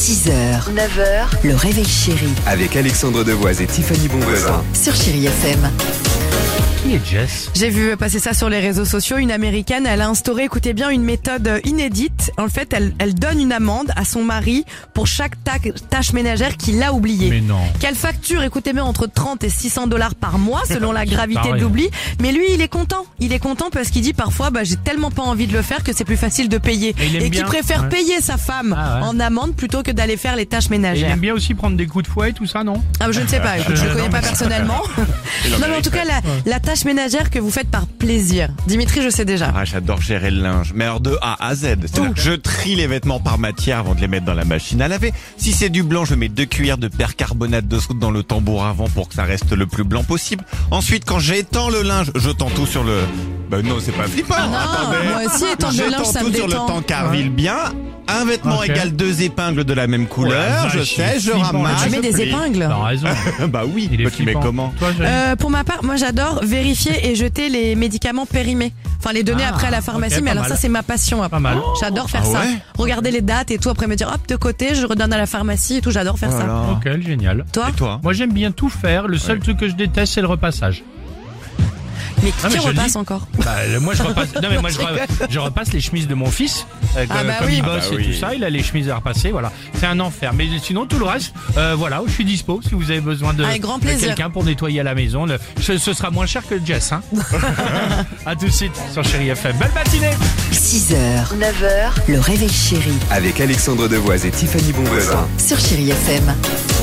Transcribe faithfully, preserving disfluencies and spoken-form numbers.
six heures, neuf heures, le réveil chéri Avec Alexandre Devoise et Tiffany Bonvoisin. sur Chéri F M. Qui est Jess? J'ai vu passer ça sur les réseaux sociaux. Une américaine, elle a instauré, écoutez bien, une méthode inédite. En fait, elle, elle donne une amende à son mari pour chaque ta- tâche ménagère qu'il a oubliée. Mais non. Qu'elle facture, écoutez bien, entre trente et six cents dollars par mois, selon la gravité Pareil. de l'oubli. Mais lui, il est content. Il est content parce qu'il dit parfois, bah, j'ai tellement pas envie de le faire que c'est plus facile de payer. Et il aime Et qu'il bien. préfère Ouais. payer sa femme Ah ouais. en amende plutôt que d'aller faire les tâches Et il ménagères. aime bien aussi prendre des coups de fouet et tout ça, non? Ah, je ne sais pas, écoute, je le connais pas personnellement. Non, mais en tout cas, la, la tâche ménagère que vous faites par plaisir. Dimitri, je sais déjà. Ah, j'adore gérer le linge. Mais alors de A à Z. C'est-à-dire que je trie les vêtements par matière avant de les mettre dans la machine à laver. Si c'est du blanc, je mets deux cuillères de percarbonate de soude dans le tambour avant pour que ça reste le plus blanc possible. Ensuite, quand j'étends le linge, je tends tout sur le... Ben non, c'est pas flippant. Ah non, Attendez. moi aussi, étendre le linge, J'étends ça me tout sur le détend. tankard vile bien. Un vêtement Ok. égale deux épingles de la même couleur. Ouais, je vache, sais, il est je flippant, ramasse. là. Tu mets je des plie. épingles. T'as raison. Bah oui. Il est Toi, tu mets flippant. comment? Toi, Jérémy? Euh, pour ma part, moi j'adore vérifier et jeter les médicaments périmés. Enfin, les donner Ah, après à la pharmacie, ok, mais pas alors mal. ça c'est ma passion. Pas mal. J'adore faire Ah ça. ouais Regarder les dates et tout, après me dire hop de côté, je redonne à la pharmacie et tout, j'adore faire ça. Voilà. Ok, génial. Toi Et toi? Moi, j'aime bien tout faire. Le seul Ouais. truc que je déteste, c'est le repassage. Mais Ah, mais qui je repasse dis- encore? Bah, le- moi, je repasse. Non, mais moi, je, re- je repasse les chemises de mon fils. Euh, Ah, comme bah comme oui. il bosse Ah, bah et oui. tout ça, il a les chemises à repasser. Voilà, c'est un enfer. Mais sinon, tout le reste, euh, voilà, je suis dispo. Si vous avez besoin de, Avec grand de plaisir. quelqu'un pour nettoyer à la maison, le- ce, ce sera moins cher que Jess. Hein. À tout de suite sur Chéri F M. Belle matinée. six heures, neuf heures, le réveil chéri Avec Alexandre Devoise et Tiffany Bonvoisin. sur Chéri F M.